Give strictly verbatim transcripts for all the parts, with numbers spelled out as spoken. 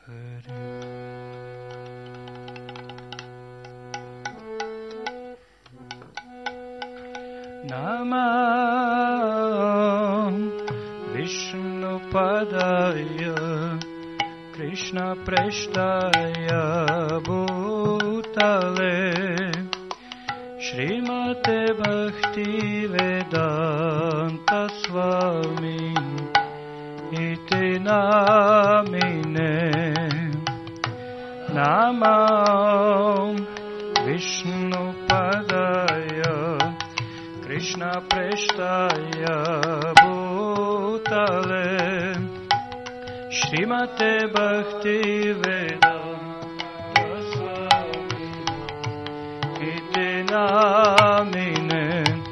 Namah Vishnupadaya Krishna Preshtaya Bhutale Srimate Bhakti Vedanta Swami Iti Namine Namah Vishnupadaya Krishna Preshtaya Bhutale Srimate Bhakti Vedanta Swami Iti Namine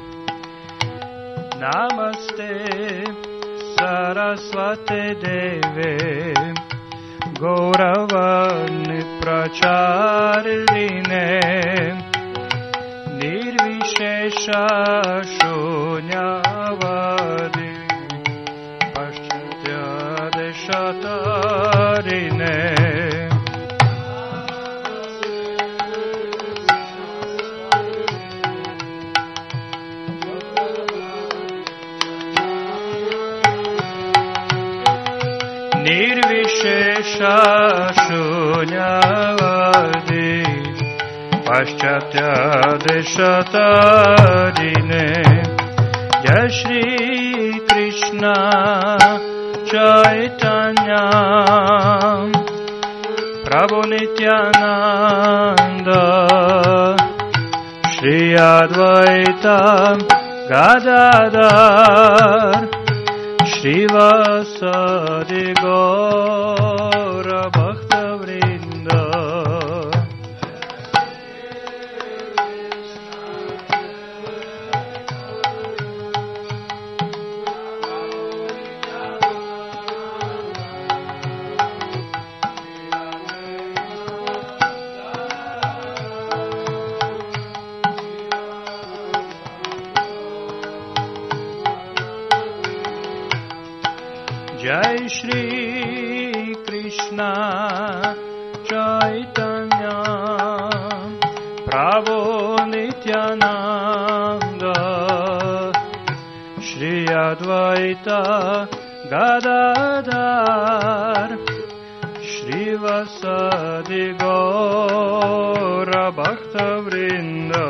Namaste Saraswate Deve Gauravani Pracharine Nirvishesha Shunyavadi Paschatya Deshatarine Nirvishesha Shunyavadi Paschatya Deshatarine Jai Shri Krishna Chaitanya Prabhu Nityananda Shri Advaita Gadadhar Shrivasadi Gaura Bhakta Vrinda Jai Shri Krishna Chaitanya Prabhu Nityananda Shri Advaita Gadadhar Shrivasadi Gaura Bhakta Vrinda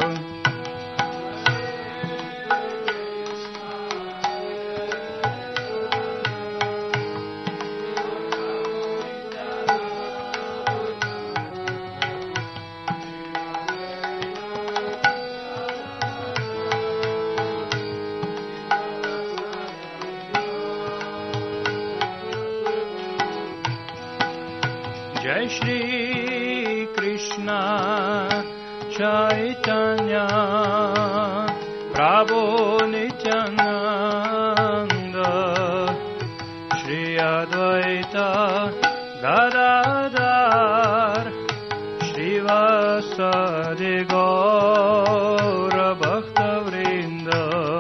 Jai Shri Krishna Chaitanya Prabhu Nityananda Shri Advaita Gadadhar Shrivasadi Gaura Bhakta Vrinda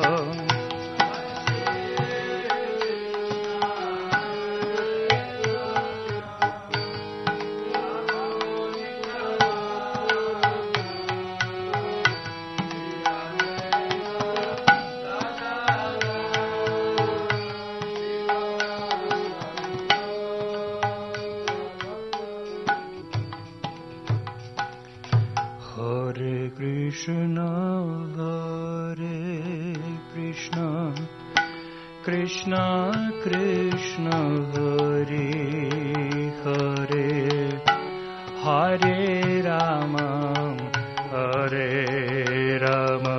Hare Krishna, Hare Krishna, Krishna Krishna, Hare Hare, Hare Rama, Hare Rama,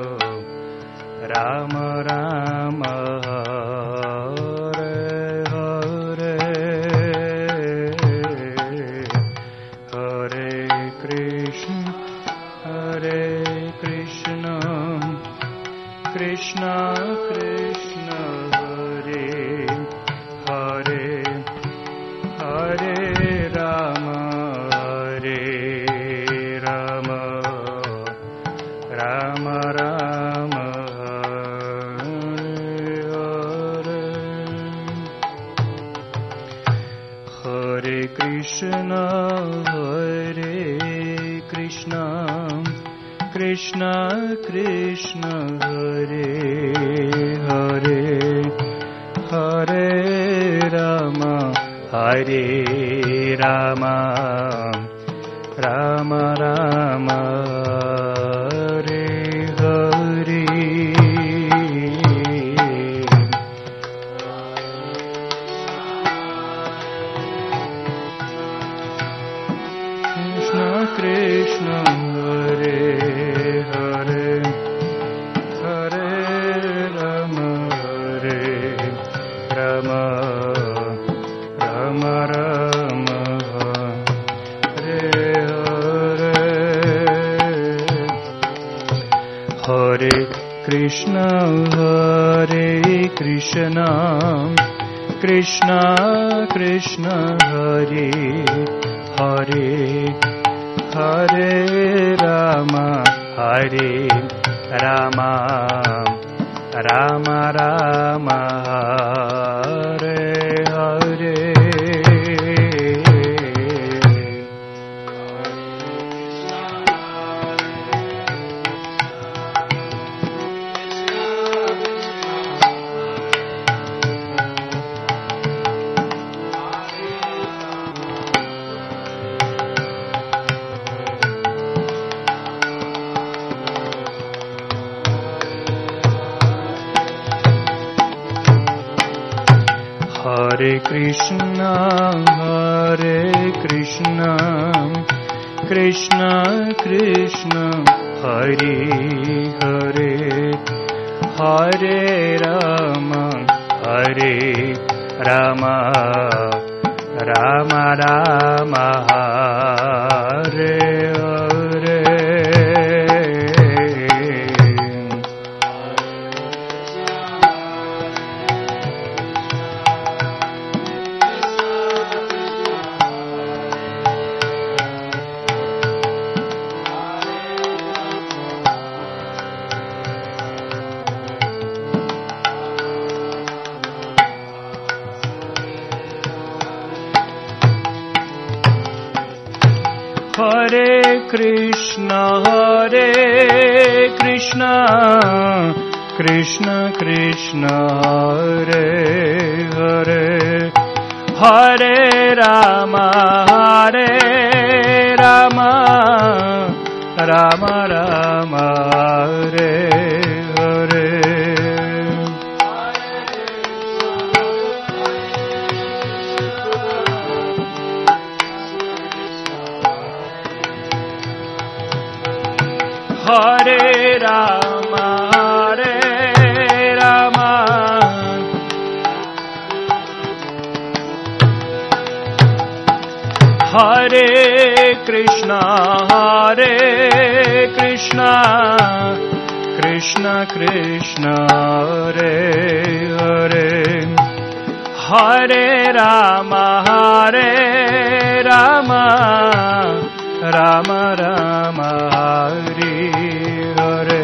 Rama Rama, Hare Hare, Hare Krishna, Hare Krishna, Krishna Krishna, Hare Hare, Hare Krishna, Hare Krishna, Krishna Krishna, Hare Hare, Hare Rama, Hare Rama, Rama Rama, Hare Hare. Krishna, Hare Hare, Hare Rama, Hare Rama, Rama Rama, Hare Hare. Hare Krishna, Hare Krishna, Krishna Krishna, Hare Hare, Hare Rama, Hare Rama, Rama Rama, Hare Hare. Hare Krishna, Hare Krishna, Krishna Krishna, Hare Hare, Hare Rama, Hare Rama, Rama Rama, Hare Hare. Hare Krishna, Hare Krishna, Krishna Krishna, Hare Hare, Hare Rama, Hare Rama, Rama Rama, Hare Hare. Hare Rama, Hare Rama, Hare Krishna, Hare Krishna, Krishna Krishna, Hare Hare, Hare Rama, Hare Rama, Rama Rama, Hare Hare.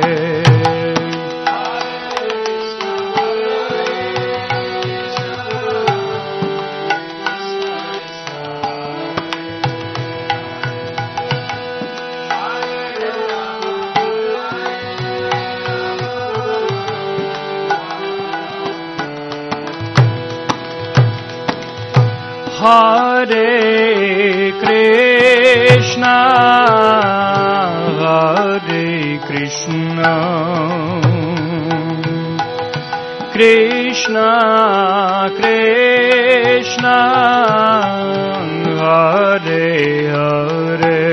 Hare Krishna, Hare Krishna, Krishna Krishna, Hare Hare,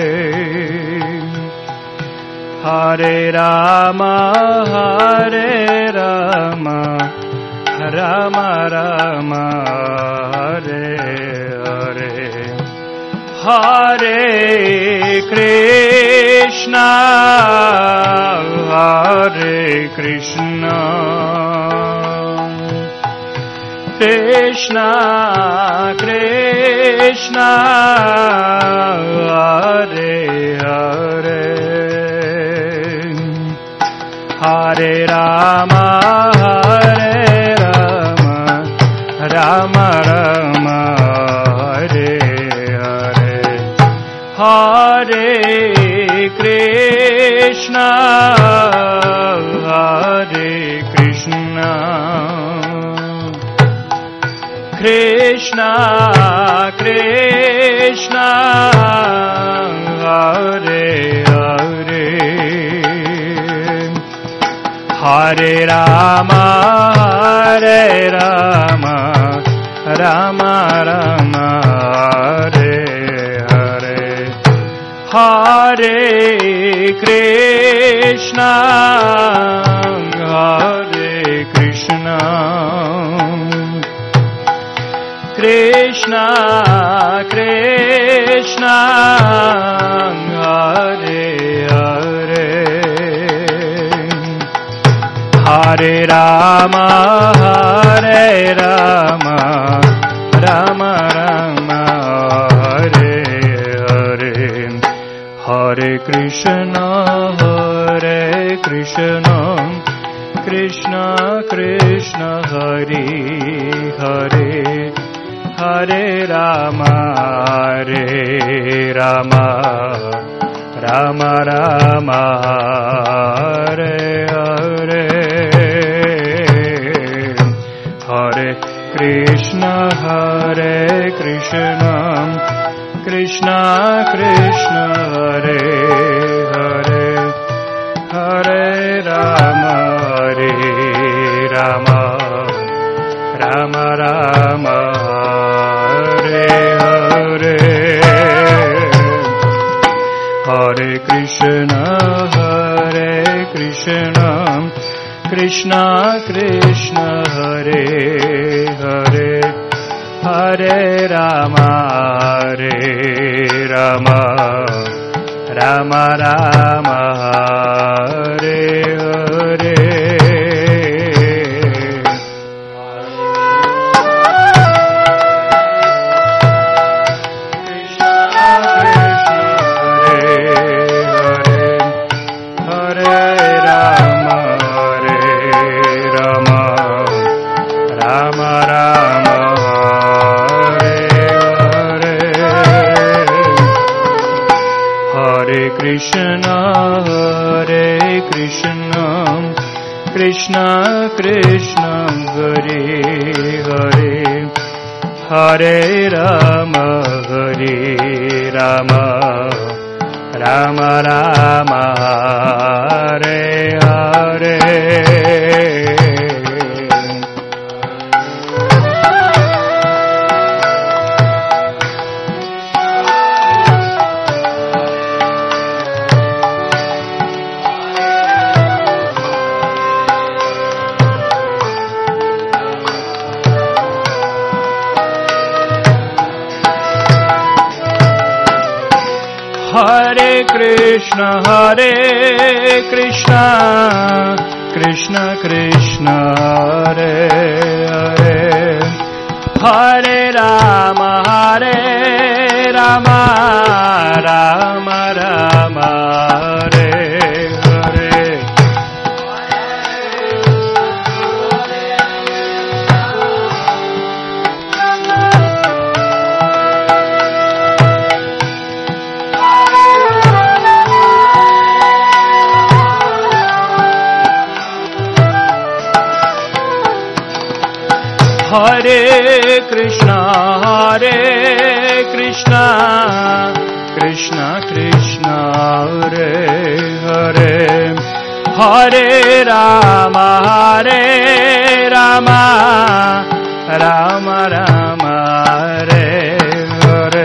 Hare Rama, Hare Rama, Rama Rama, Hare Hare, Hare Krishna, Hare Krishna, Krishna Krishna, Hare Hare, Hare Rama, Hare Rama, Rama Rama, Hare Krishna Krishna Hare Hare Hare Rama Hare Rama Rama Rama Hare Hare Hare Krishna Hare Krishna Krishna Krishna Hare Hare Hare Rama Hare Rama Rama Rama Hare Hare Hare Krishna Hare Krishna Krishna Krishna Hare Hare Hare Rama Hare Rama Rama Rama Hare Hare Hare Krishna Hare Krishna Krishna Krishna Hare Hare Hare Rama Hare Rama Rama Rama Hare Hare Hare Krishna Hare Krishna Krishna Krishna Hare Hare Hare Rama Hare Rama Rama Rama Hare Hare Krishna Hare Krishna Krishna Krishna Hare Hare Hare Rama Hare Rama Rama Rama Hare Hare Hare Krishna Hare Krishna Krishna Krishna Hare Hare Hare Rama Hare Rama Rama Rama Hare Hare Hare Krishna Hare Krishna Krishna Krishna Hare Hare Hare Rama Hare Rama Rama Rama Hare Hare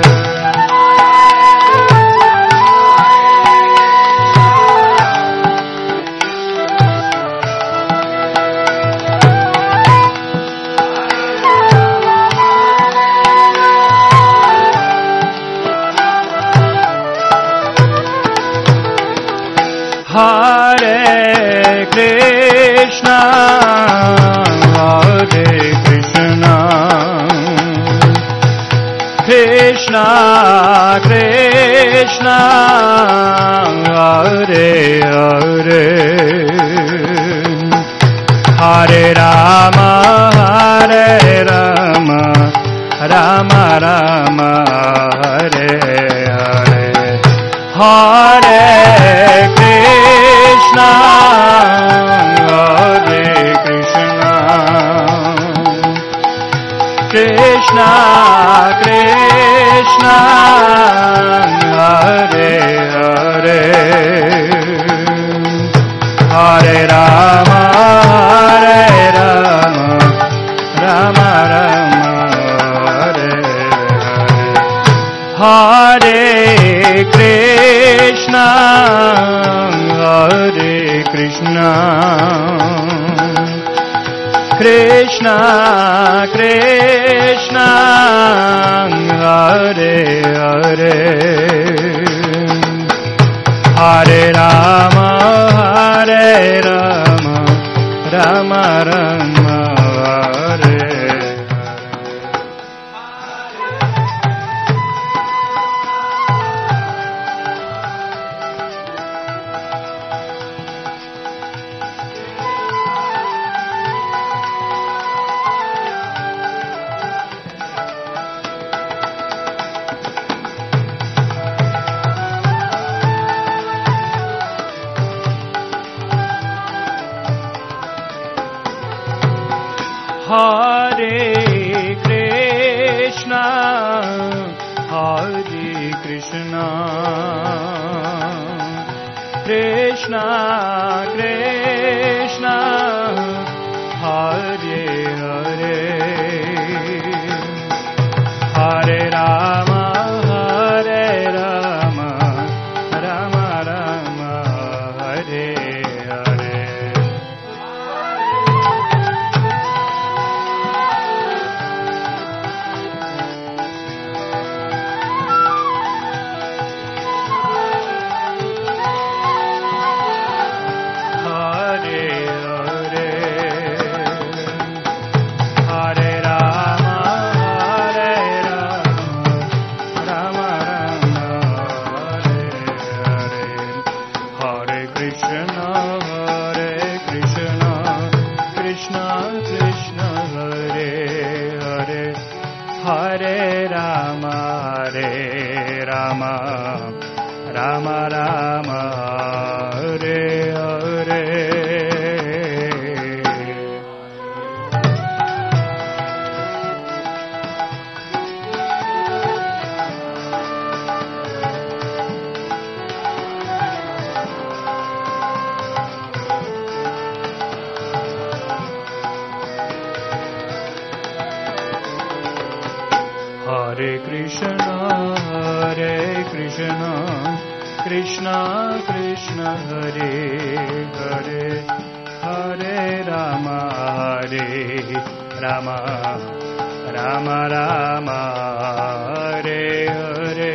Hare Krishna Hare Krishna Krishna Krishna Hare Hare Hare Rama Hare Rama Rama Rama Hare Hare Hare Krishna Hare Krishna Krishna Krishna, Hare Hare, Hare Rama, Hare Rama, Rama Rama, Hare Hare, Hare Krishna, Hare Krishna, Krishna Krishna, Hare Hare, Hare Rama, Hare Rama, Rama Rama, Hare Hare Krishna, Hare Krishna, Krishna Krishna, Hare Hare, Hare Rama, Hare Rama, Rama Rama, Hare Hare. Hare Rama, Hare Rama, Rama Rama, Hare Hare. Hare Krishna, Hare Krishna, Krishna Krishna, Hare Hare, Hare Rama, Hare Rama, Rama Rama, Hare Hare.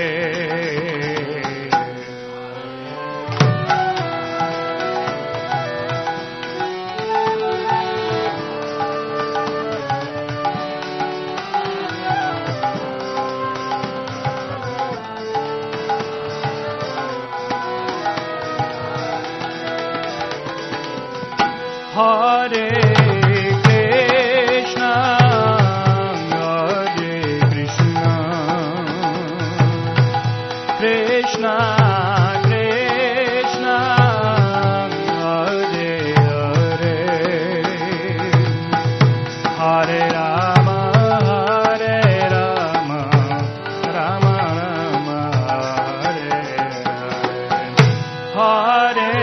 Hare Krishna, Hare Krishna, Krishna Krishna, Hare Hare, Hare Rama, Hare Rama, Rama Rama, Hare Hare, Hare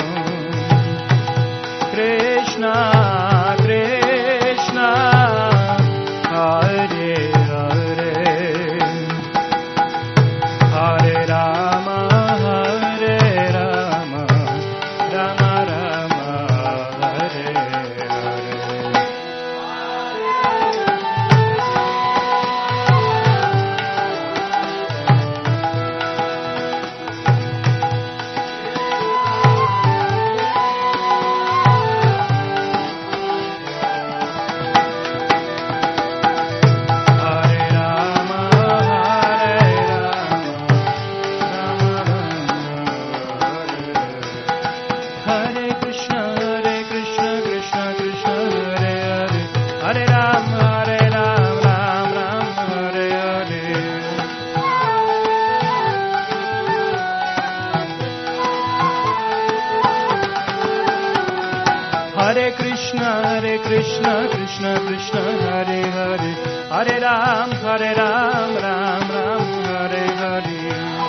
Krishna Krishna, Krishna, Krishna Krishna, Hare Hare, Hare Ram, Hare Ram, Ram Ram, Hare Hare.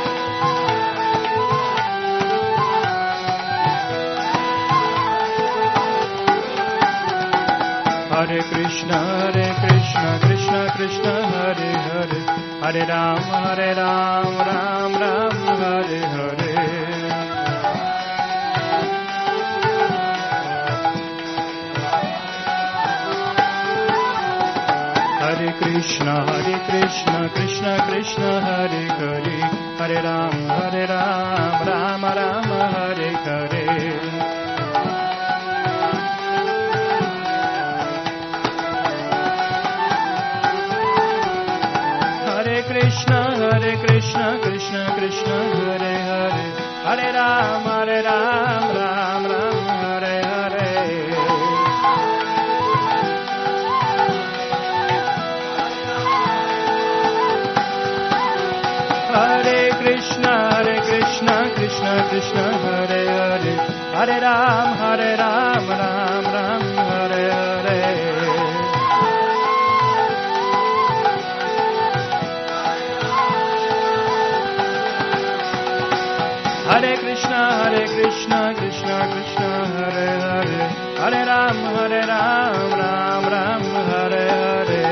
Hare Krishna, Hare Krishna, Krishna Krishna, Hare Hare, Hare Ram, Hare Ram, Ram Ram, Hare Hare. Hare Krishna, Hare Krishna, Krishna Krishna, Hare Hare, Hare Ram, Hare Ram, Ram Ram, Hare Hare. Hare Krishna, Hare Krishna, Krishna Krishna, Hare Hare, Hare Ram, Hare Ram, Ram Ram, Hare Hare. Hare Krishna, Hare Krishna, Krishna Krishna, Hare Hare, Hare Ram, Hare Ram, Ram Ram, Hare Hare. Hare Krishna, Hare Krishna, Krishna Krishna, Hare Hare, Hare Ram, Hare Ram, Ram Ram, Hare Hare.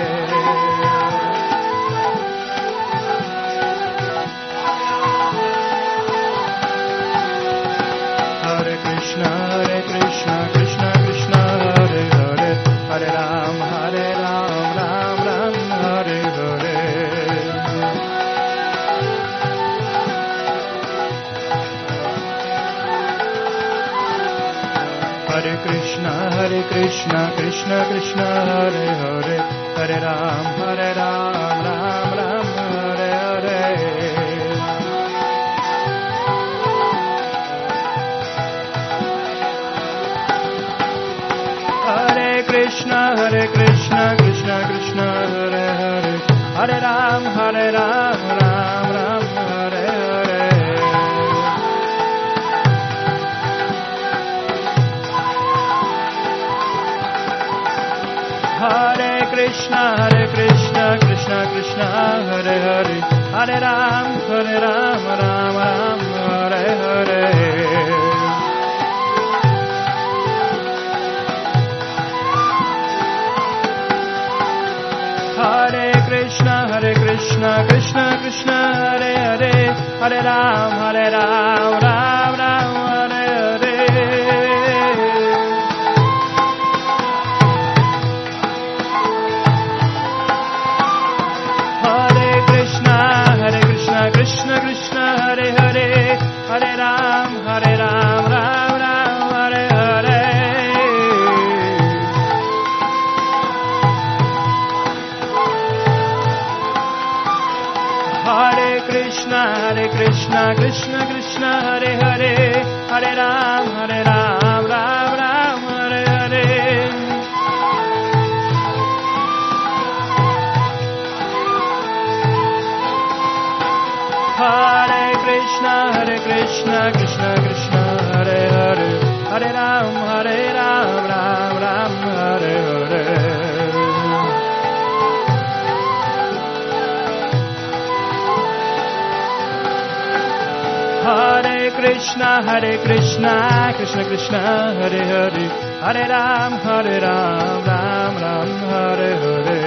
Hare Krishna, Hare Krishna, Krishna Krishna, Hare Hare, Hare Ram, Hare Ram, Ram Ram, Hare Hare. Hare Krishna, Hare Krishna, Krishna Krishna, Hare Hare, Hare Ram, Hare Ram, Ram Ram, Hare Hare. Hare Krishna, Hare Krishna, Krishna Krishna, Hare Hare, Hare Ram, Hare Ram, Ram Ram, Hare Hare. Hare Krishna, Hare Krishna, Krishna Krishna, Hare Hare, Hare Ram, Hare Ram, Ram Ram, Hare Hare. Hare Krishna, Hare Krishna, Krishna Krishna, Hare Hare, Hare Ram, Hare Ram, Ram Ram, Hare Hare. Hare Krishna, Hare Krishna, Krishna Krishna, Hare Hare, Hare Ram, Hare Ram, Ram Ram, Hare Hare. Hare Krishna, Hare Krishna, Krishna Krishna, Hare Hare, Hare Ram, Hare Ram, Ram Ram, Hare Hare. Hare Krishna, Hare Krishna, Krishna Krishna, Hare Hare, Hare Ram, Hare Ram, Ram Ram, Hare Hare. Hare Krishna, Hare Krishna, Krishna Krishna, Hare Hare, Hare Ram, Hare Ram, Ram Ram, Hare Hare.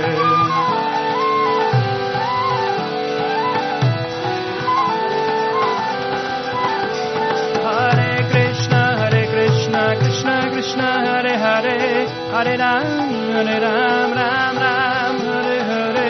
Hare Krishna, Hare Krishna, Krishna Krishna, Hare Hare, Hare Ram, Hare Ram, Ram Ram, Hare Hare.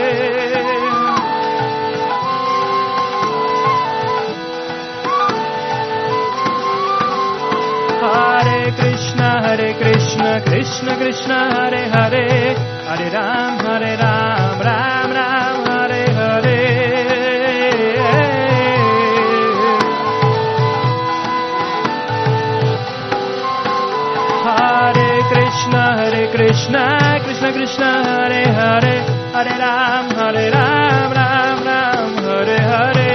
Hare Krishna, Hare Krishna, Krishna Krishna, Hare Hare, Hare Ram, Hare Ram, Ram Ram, Hare Hare. Hare Krishna, Hare Krishna, Krishna Krishna, Hare Hare, Hare Ram, Hare Ram, Ram Ram, Hare Hare.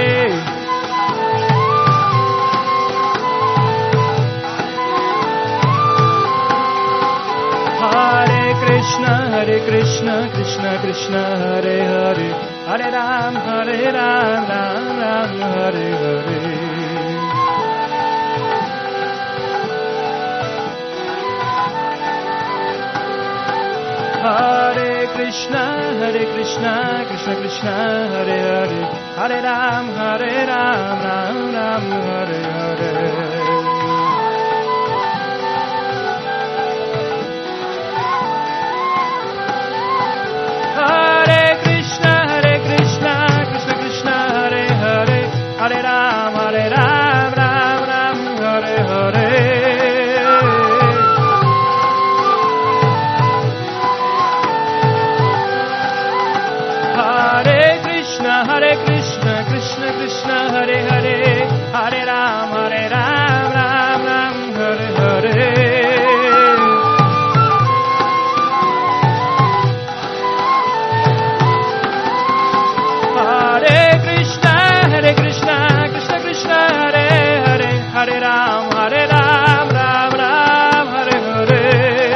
Hare Krishna, Krishna Krishna, Hare Hare, Hare Ram, Hare Ram, Ram Ram, Hare Hare. Hare Krishna, Hare Krishna, Krishna Krishna, Hare Hare, Hare Ram, Hare Ram, Ram Ram, Hare Hare. Hare Krishna, Hare Krishna, Krishna Krishna, Hare Hare, Hare Ram, Hare Ram, Ram Ram, Hare Hare. Hare Krishna, Hare Krishna, Krishna Krishna, Hare Hare, Hare Ram, Hare Ram, Ram Ram, Hare Hare. Hare Krishna, Hare Krishna, Krishna Krishna, Hare Hare, Hare Ram, Hare Ram, Ram Ram, Hare Hare.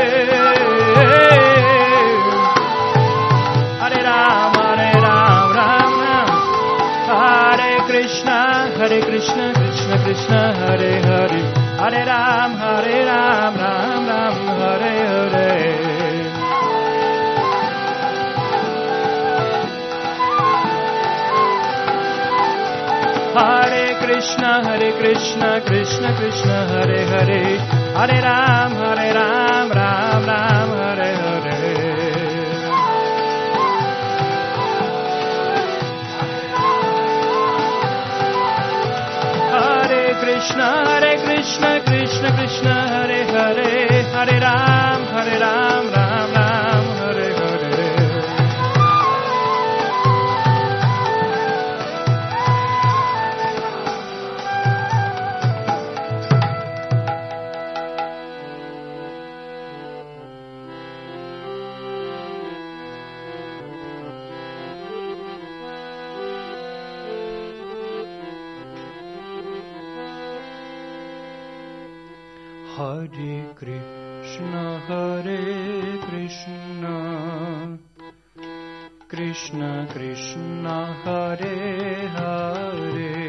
Hare Ram, Hare Ram, Ram Ram. Hare Krishna, Hare Krishna, Krishna Krishna, Hare Hare, Hare Ram, Hare Ram, Ram Ram, Hare Hare. Hare Krishna, Hare Krishna, Krishna Krishna, Hare Hare, Hare Ram, Hare Ram, Ram Ram, Hare Hare. Hare Krishna, Hare Krishna, Krishna Krishna, Hare Hare, Hare Ram, Hare Ram, Ram Ram, Hare Hare. Hare Krishna, Hare Krishna, Krishna Krishna, Hare Hare,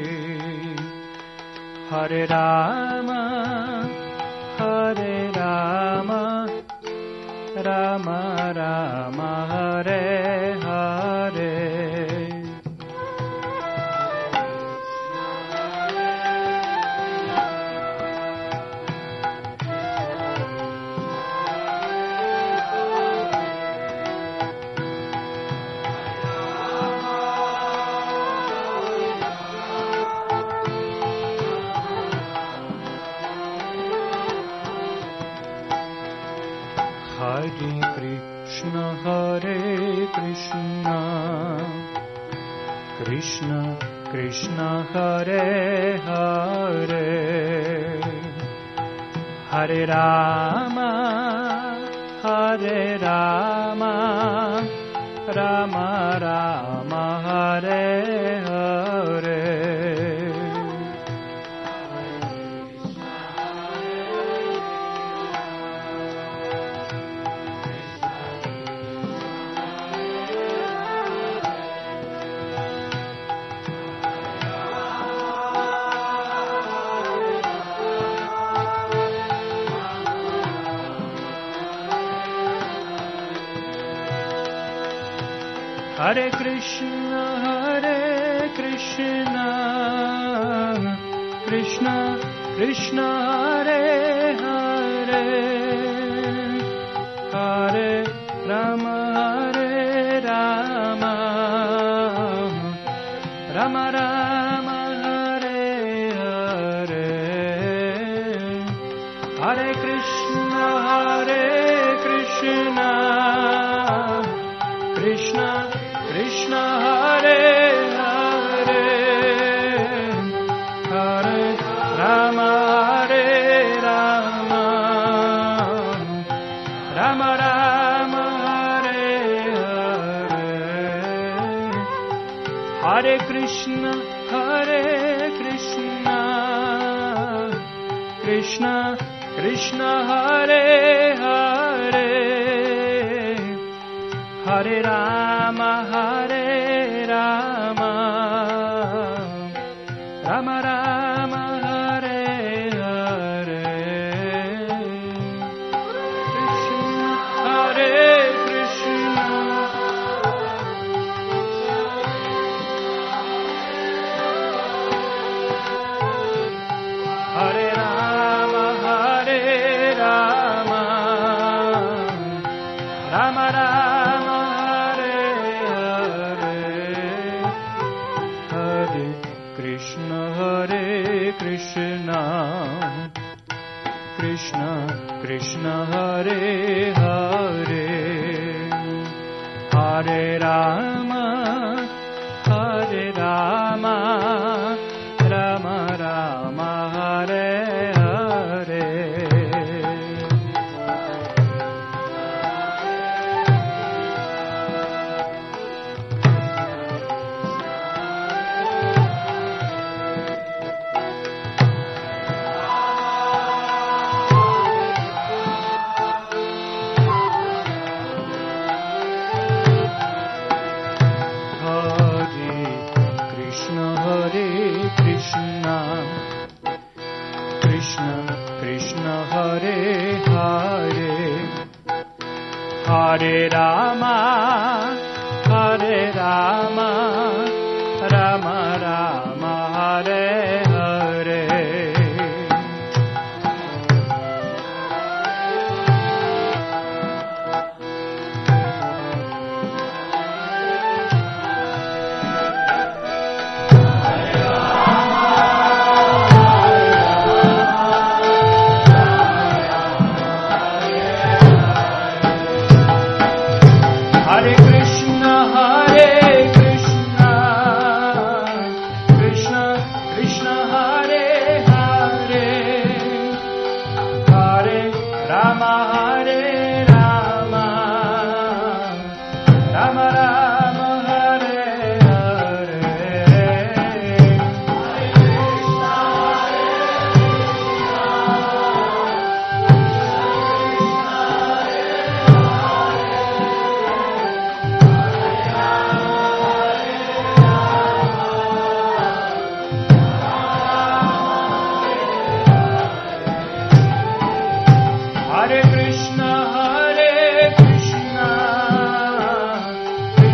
Hare Rama, Hare Rama, Rama Rama, Hare Hare. Hare Krishna, Hare Krishna, Krishna Krishna, Hare Hare, Hare Rama, Hare Rama, Rama Rama, Hare Hare. Hare Krishna, Hare Krishna, Krishna Krishna, Hare Hare, Hare Rama, Hare Rama, Rama Rama, Hare Hare. Hare Krishna, Hare Krishna, Krishna Krishna, Hare Hare, Hare Rama, Hare Rama, Rama Rama, Hare Hare. Hare Krishna, Hare Krishna, Krishna Krishna, Hare Hare, Hare Rama, Hare Rama, Rama Rama, Hare Hare, Krishna, Hare Krishna, Hare Rama, Hare Rama, Rama Rama, Hare Hare, Hare Krishna, Hare Krishna, Krishna Krishna, Hare Hare, Hare Rama, Hare Rama, Rama Rama, Hare Hare. Hare Rama, Hare Rama, Rama Rama, Hare Hare. Hare Krishna, Hare Krishna, Krishna Krishna, Hare Hare, Hare Rama, Hare Rama, Rama Rama, Hare Hare. Hare Krishna, Hare Krishna,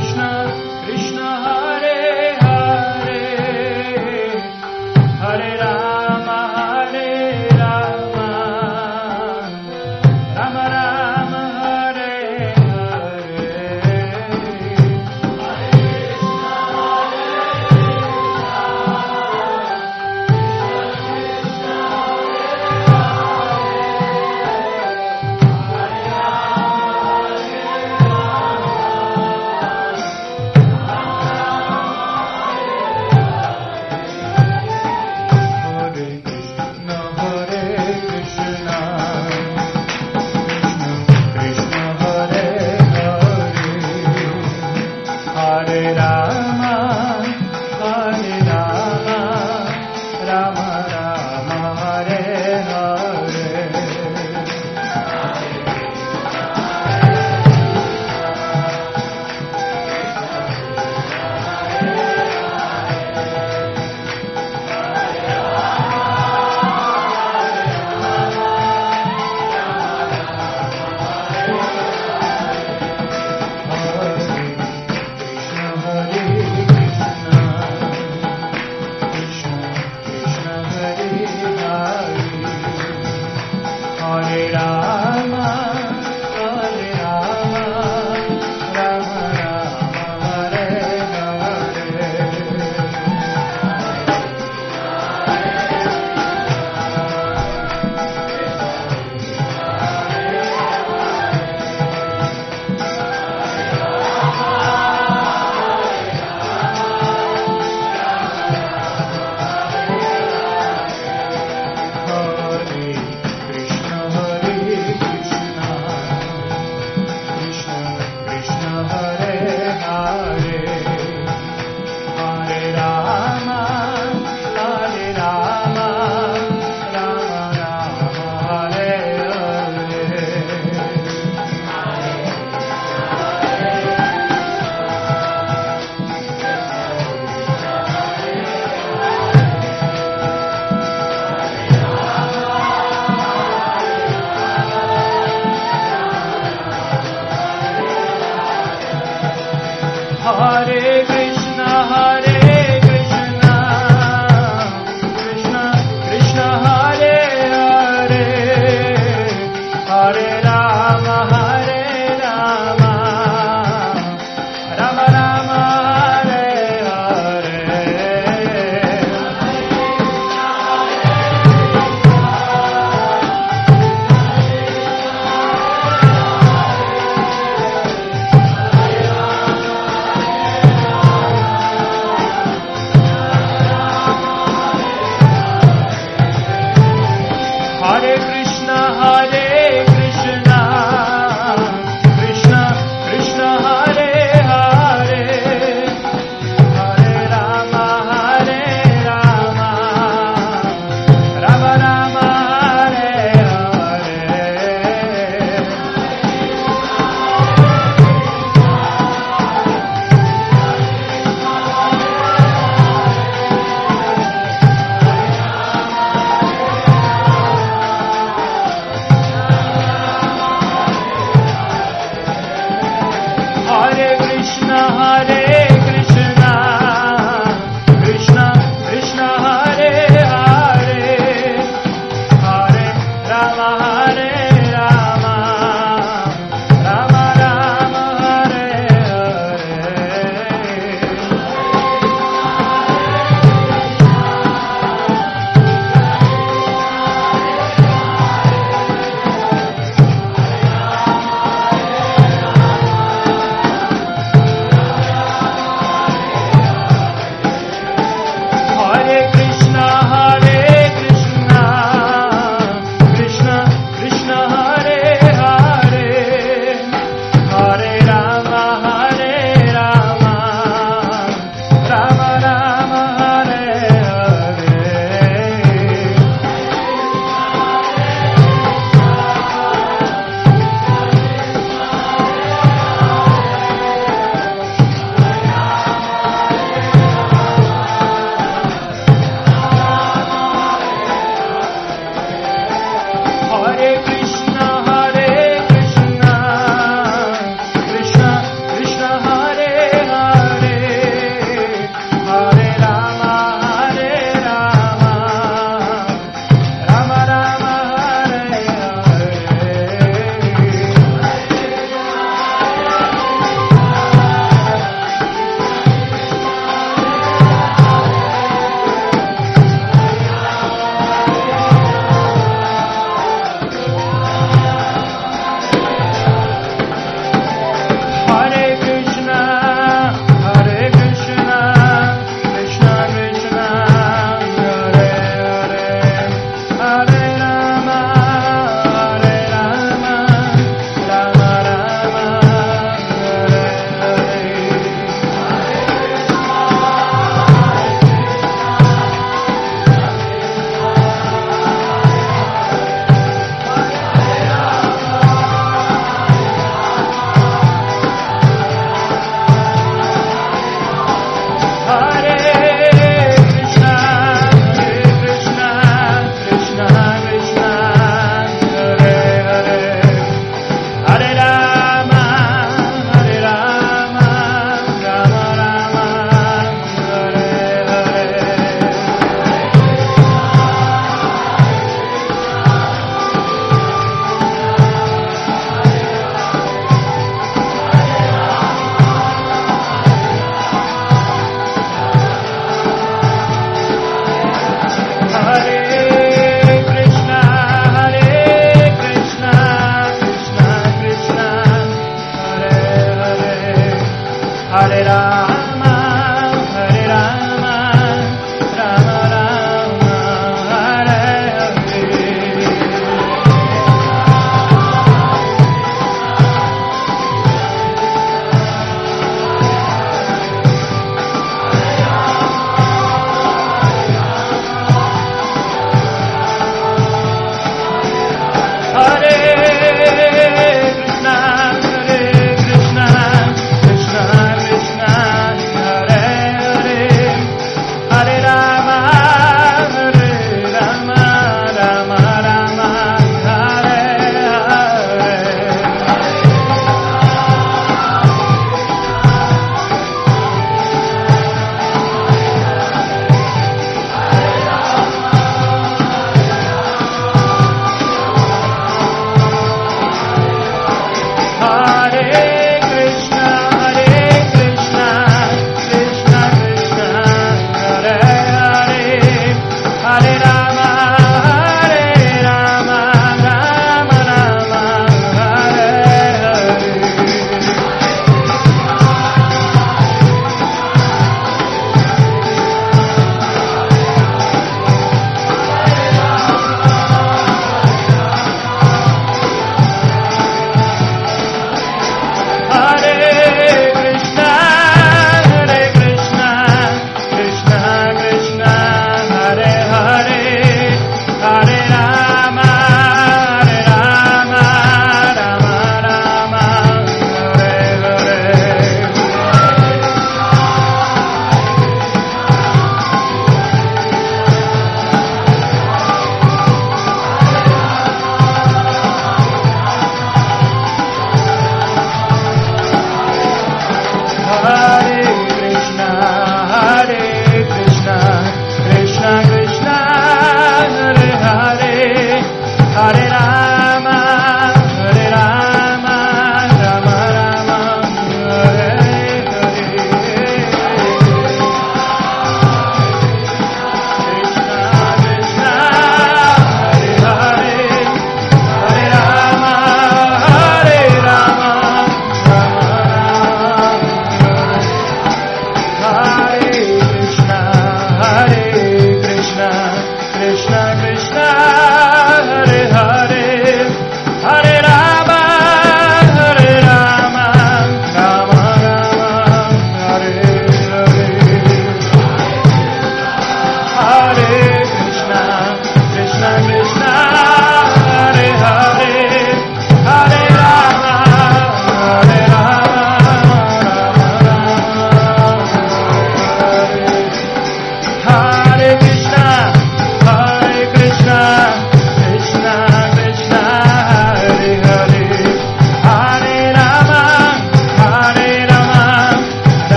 Hare Krishna,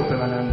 Premanand.